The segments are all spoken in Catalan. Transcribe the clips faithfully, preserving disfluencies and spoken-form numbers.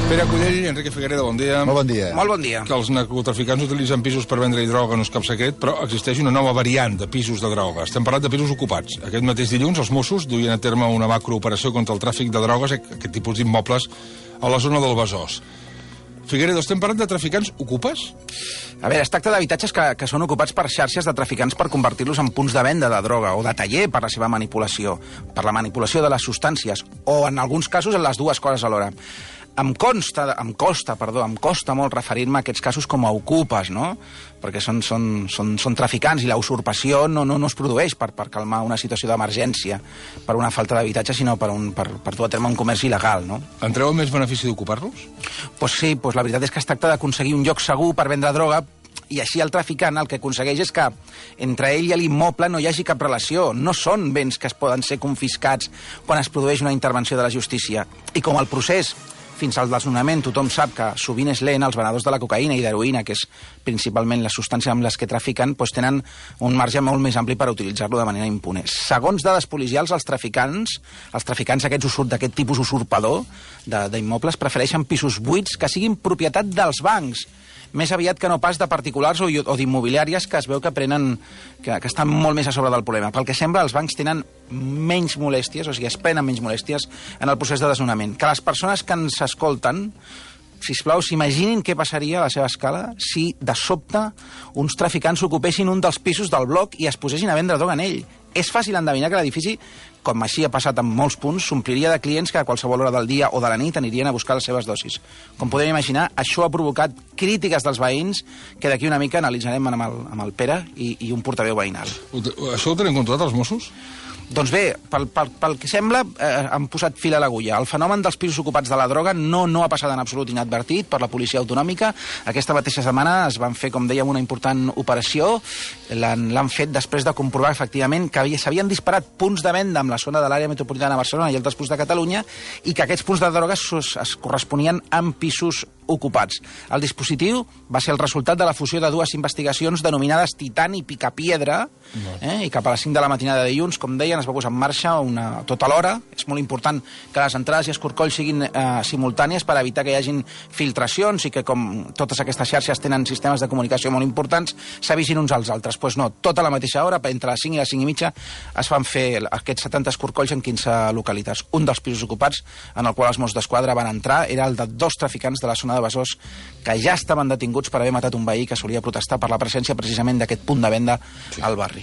Pere Collell, Enrique Figueredo, bon dia. Molt bon dia. Molt bon dia. Que els narcotraficants utilitzen pisos per vendre-hi droga no és cap secret, però existeix una nova variant de pisos de droga. Estem parlant de pisos ocupats. Aquest mateix dilluns, els Mossos duien a terme una macrooperació contra el tràfic de drogues, aquest tipus d'immobles, a la zona del Besòs. Figueredo, estem parlant de traficants ocupes? A veure, es tracta d'habitatges que, que són ocupats per xarxes de traficants per convertir-los en punts de venda de droga o de taller per la seva manipulació, per la manipulació de les substàncies, o en alguns casos en les dues coses alhora. Em consta, em costa, perdó, em costa molt referir-me a aquests casos com a ocupes, no? Perquè són, són, són, són traficants i la usurpació no, no, no es produeix per, per calmar una situació d'emergència, per una falta d'habitatge, sinó per, un, per, per dur a terme un comerç il·legal, no? En treu més benefici d'ocupar-los? Pues sí, pues la veritat és que es tracta d'aconseguir un lloc segur per vendre droga, i així el traficant el que aconsegueix és que entre ell i l'immoble no hi hagi cap relació. No són béns que es poden ser confiscats quan es produeix una intervenció de la justícia. I com el procés fins al desnonament tothom sap que sovint és lent, els venedors de la cocaïna i d'heroïna, que és principalment la substància amb les que trafiquen, doncs tenen un marge molt més ampli per utilitzar-lo de manera impune. Segons dades policials, els traficants, els traficants aquests usur, d'aquest tipus usurpador d'immobles prefereixen pisos buits que siguin propietat dels bancs, més aviat que no pas de particulars o, o d'immobiliàries que es veu que prenen, que, que estan molt més a sobre del problema. Pel que sembla, els bancs tenen menys molèsties, o sigui, es prenen menys molèsties en el procés de desnonament. Que les persones que ens escolten, sisplau, s'imaginin què passaria a la seva escala si de sobte uns traficants ocupessin un dels pisos del bloc i es posessin a vendre droga en ell. És fàcil endevinar que l'edifici, com així ha passat en molts punts, s'ompliria de clients que a qualsevol hora del dia o de la nit anirien a buscar les seves dosis. Com podem imaginar, això ha provocat crítiques dels veïns que d'aquí una mica analitzarem amb el, amb el Pere i, i un portaveu veïnal. Això ho tenen controlat els Mossos? Doncs bé, pel, pel, pel que sembla, eh, han posat fil a l'agulla. El fenomen dels pisos ocupats de la droga no, no ha passat en absolut inadvertit per la policia autonòmica. Aquesta mateixa setmana es van fer, com dèiem, una important operació. L'han fet després de comprovar, efectivament, que s'havien disparat punts de venda en la zona de l'àrea metropolitana de Barcelona i altres punts de Catalunya i que aquests punts de droga es, es corresponien amb pisos ocupats. El dispositiu va ser el resultat de la fusió de dues investigacions denominades Titan i Picapiedra, eh, i cap a les cinc de la matinada de dilluns, com deien, es va posar en marxa una, tota l'hora. És molt important que les entrades i escorcolls siguin eh, simultànies per evitar que hi hagin filtracions i que, com totes aquestes xarxes tenen sistemes de comunicació molt importants, s'avisin uns als altres. Doncs pues no, tota la mateixa hora, entre les cinc i les cinc i mitja, es van fer aquests setanta escorcolls en quinze localitats. Un dels pisos ocupats en el qual els Mossos d'Esquadra van entrar era el de dos traficants de la zona de Besòs que ja estaven detinguts per haver matat un veí que solia protestar per la presència precisament d'aquest punt de venda al barri.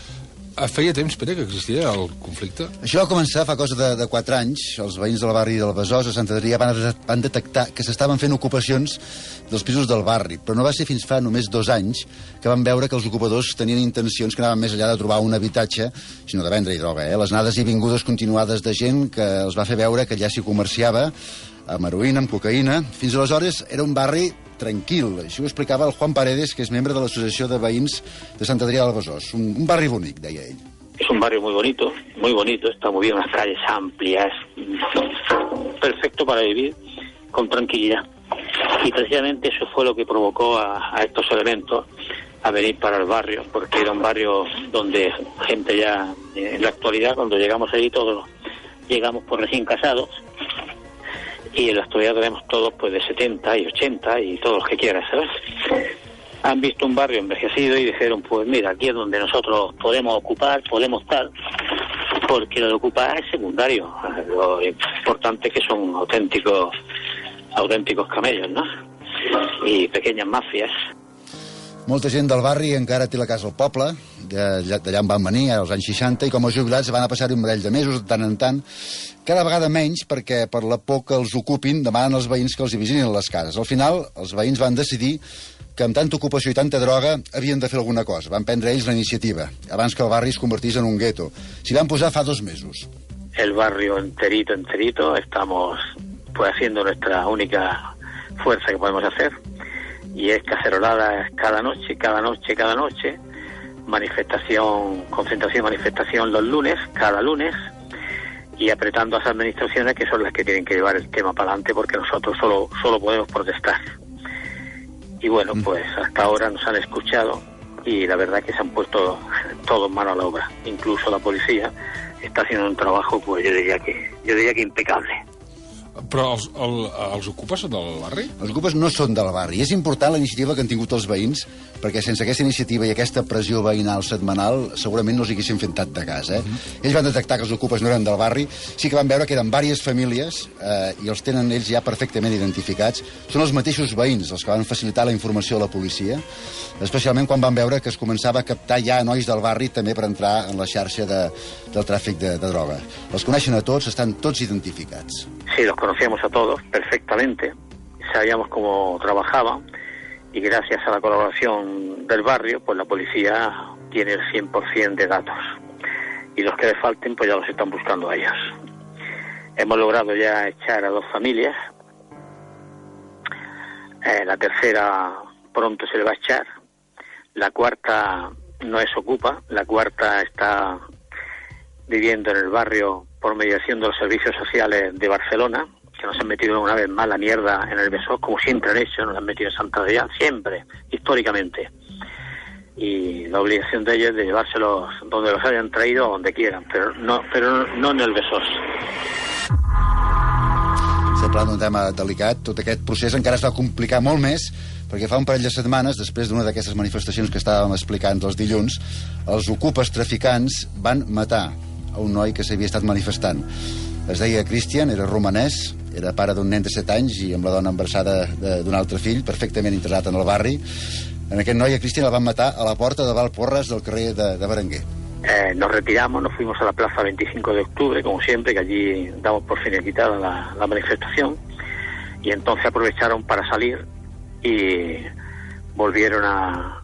Feia temps, Pere, que existia el conflicte? Això va començar fa cosa de, de quatre anys. Els veïns del barri del Besòs, a Sant Adrià, van, van detectar que s'estaven fent ocupacions dels pisos del barri. Però no va ser fins fa només dos anys que van veure que els ocupadors tenien intencions que anaven més enllà de trobar un habitatge, sinó de vendre-hi droga. Eh? Les anades i vingudes continuades de gent que els va fer veure que allà s'hi comerciava amb heroïna, amb cocaïna. Fins aleshores era un barri tranquil. Això ho explicava el Juan Paredes, que és membre de l'Asociació de Veïns de Sant Adrià del Besòs. Un, un barri bonic, deia ell. Es un barrio muy bonito, muy bonito, está muy bien, unas calles amplias, perfecto para vivir con tranquilidad. Y precisamente eso fue lo que provocó a, a estos elementos a venir para el barrio, porque era un barrio donde gente ya, en la actualidad, cuando llegamos allí todos llegamos por recién casados, y en la actualidad tenemos todos pues de setenta y ochenta y todos los que quieras, ¿sabes? Han visto un barrio envejecido y dijeron, pues mira, aquí es donde nosotros podemos ocupar, podemos estar, porque lo de ocupar es secundario. Lo importante es que son auténticos, auténticos camellos, ¿no? I pequeñas mafias. Molta gent del barri encara té la casa al poble, d'allà en van venir, als anys seixanta, i com a jubilats van a passar-hi un parell de mesos, de tant en tant, cada vegada menys, perquè per la por que els ocupin demanen als veïns que els hi vigilin les cases. Al final, els veïns van decidir que amb tanta ocupació i tanta droga havien de fer alguna cosa. Van prendre ells la iniciativa, abans que el barri es convertís en un gueto. S'hi van posar fa dos mesos. El barrio enterito, enterito, estamos pues haciendo nuestra única fuerza que podemos hacer, y es caceroladas cada noche, cada noche, cada noche, manifestación, concentración, manifestación los lunes, cada lunes, y apretando a las administraciones que son las que tienen que llevar el tema para adelante, porque nosotros solo, solo podemos protestar. Y bueno, pues hasta ahora nos han escuchado y la verdad que se han puesto todos manos a la obra. Incluso la policía está haciendo un trabajo, pues yo diría que, yo diría que impecable. però els, el, els ocupes són del barri? Els ocupes no són del barri. És important la iniciativa que han tingut els veïns, perquè sense aquesta iniciativa i aquesta pressió veïnal setmanal segurament no els haguessin fet tant de cas. Eh? Mm. Ells van detectar que els ocupes no eren del barri, sí que van veure que eren diverses famílies eh, i els tenen ells ja perfectament identificats. Són els mateixos veïns els que van facilitar la informació a la policia, especialment quan van veure que es començava a captar ja nois del barri també per entrar en la xarxa de, del tràfic de, de droga. Els coneixen a tots, estan tots identificats. Sí, los conocíamos a todos perfectamente, sabíamos cómo trabajaban y gracias a la colaboración del barrio, pues la policía tiene el cien por ciento de datos. Y los que le falten, pues ya los están buscando a ellos. Hemos logrado ya echar a dos familias. Eh, la tercera pronto se le va a echar. La cuarta no es ocupa. La cuarta está viviendo en el barrio por mediación de los servicios sociales de Barcelona, que nos han metido una vez más la mierda en el Besós, como siempre han hecho, nos han metido en Santa Adrià, siempre, históricamente. Y la obligación de ellos es de llevárselos donde los hayan traído, donde quieran, pero no, pero no en el Besós. Estem parlant d'un tema delicat. Tot aquest procés encara es va complicar molt més, perquè fa un parell de setmanes, després d'una d'aquestes manifestacions que estàvem explicant els dilluns, els ocupes traficants van matar a un noi que s'havia estat manifestant. Es deia Christian, era romanès, era pare d'un nen de set anys i amb la dona embarassada d'un altre fill, perfectament interessat en el barri. En aquest noi, a Christian, el van matar a la porta de Valporres del carrer de, de Berenguer. Eh, nos retiramos, nos fuimos a la plaza veinticinco de octubre, como siempre, que allí damos por finiquitada la, la manifestación, y entonces aprovecharon para salir y volvieron a,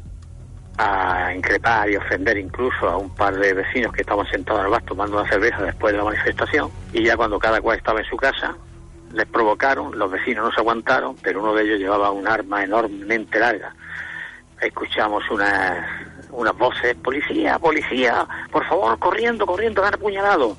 a increpar y ofender incluso a un par de vecinos que estaban sentados al bar tomando una cerveza después de la manifestación, y ya cuando cada cual estaba en su casa, les provocaron, los vecinos no se aguantaron, pero uno de ellos llevaba un arma enormemente larga. Escuchamos unas, unas voces, policía, policía, por favor, corriendo, corriendo, han apuñalado.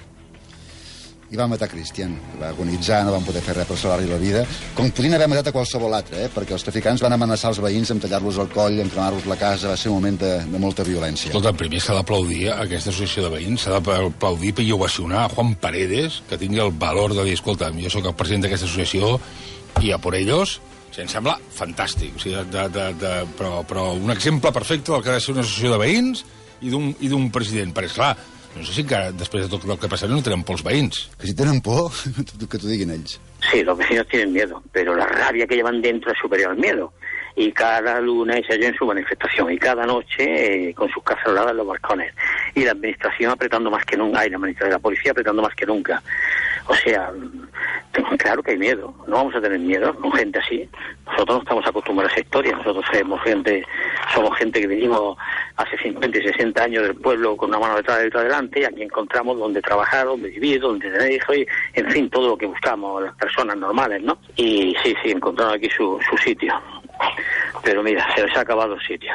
I va matar Christian, va agonitzar, no van poder fer res per salvar-li la vida, com podien haver matat a qualsevol altre, eh? Perquè els traficants van amenaçar els veïns amb tallar-los el coll, amb cremar-los la casa, va ser un moment de, de molta violència. Escolta, primer s'ha d'aplaudir a aquesta associació de veïns, s'ha d'aplaudir i ovacionar a Juan Paredes, que tingui el valor de dir, escolta, jo sóc el president d'aquesta associació i a por ellos, o sigui, em sembla fantàstic, o sigui, de, de, de, però, però un exemple perfecte del que ha de ser una associació de veïns i d'un president, perquè, esclar, no sé si encara, després de tot el que passarà, no tenen por els veïns. Que si tenen por, que t'ho diguin ells. Sí, los vecinos tienen miedo, pero la rabia que llevan dentro es superior al miedo. Y cada lunes ellos en su manifestación, y cada noche eh, con sus caceroladas en los balcones. Y la administración apretando más que nunca, y la administración de la policía apretando más que nunca. O sea, claro que hay miedo. No vamos a tener miedo con gente así. Nosotros no estamos acostumbrados a esa historia. Nosotros somos gente, somos gente que venimos hace cincuenta y sesenta años del pueblo con una mano detrás y otra delante, y aquí encontramos donde trabajar, donde vivir, donde tener hijos, y en fin, todo lo que buscamos las personas normales, ¿no? Y sí, sí, encontraron aquí su, su sitio. Pero mira, se les ha acabado el sitio.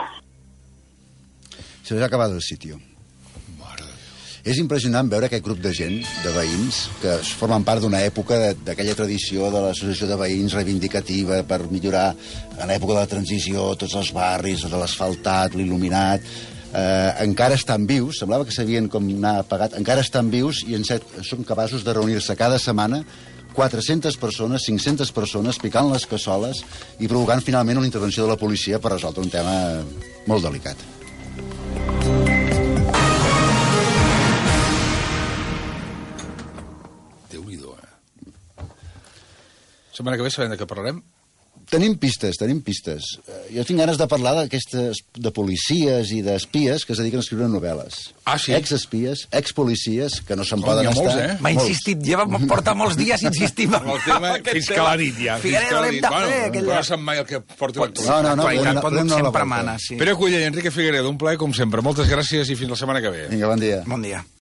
Se les ha acabado el sitio. És impressionant veure aquest grup de gent, de veïns, que formen part d'una època d'aquella tradició de l'associació de veïns reivindicativa per millorar en l'època de la transició tots els barris, de l'asfaltat, l'il·luminat. Eh, encara estan vius, semblava que sabien com anar apagat, encara estan vius i en set, són capaços de reunir-se cada setmana quatre-centes persones, cinc-centes persones, picant les cassoles i provocant finalment una intervenció de la policia per resoldre un tema molt delicat. Setmana que ve sabem de què parlarem? Tenim pistes, tenim pistes. Jo tinc ganes de parlar d'aquestes de policies i d'espies que es dediquen a escriure novel·les. Ah, sí? Ex-espies, ex-policies, que no se'n Oh, poden n'hi ha molts, estar. eh? M'ha insistit, lleva, porta molts dies insistint Amb el tema fins que l'ha dit, ja. Figueroa, l'hem de fer, aquella... No sap mai el que porta Pots, No, no, no, l'actualitat podem- pot podem anar a la sempre volta. mana, sí. Pere Culler i Enrique Figueredo, un plaer com sempre. Moltes gràcies i fins la setmana que ve. Vinga, bon dia. Bon dia.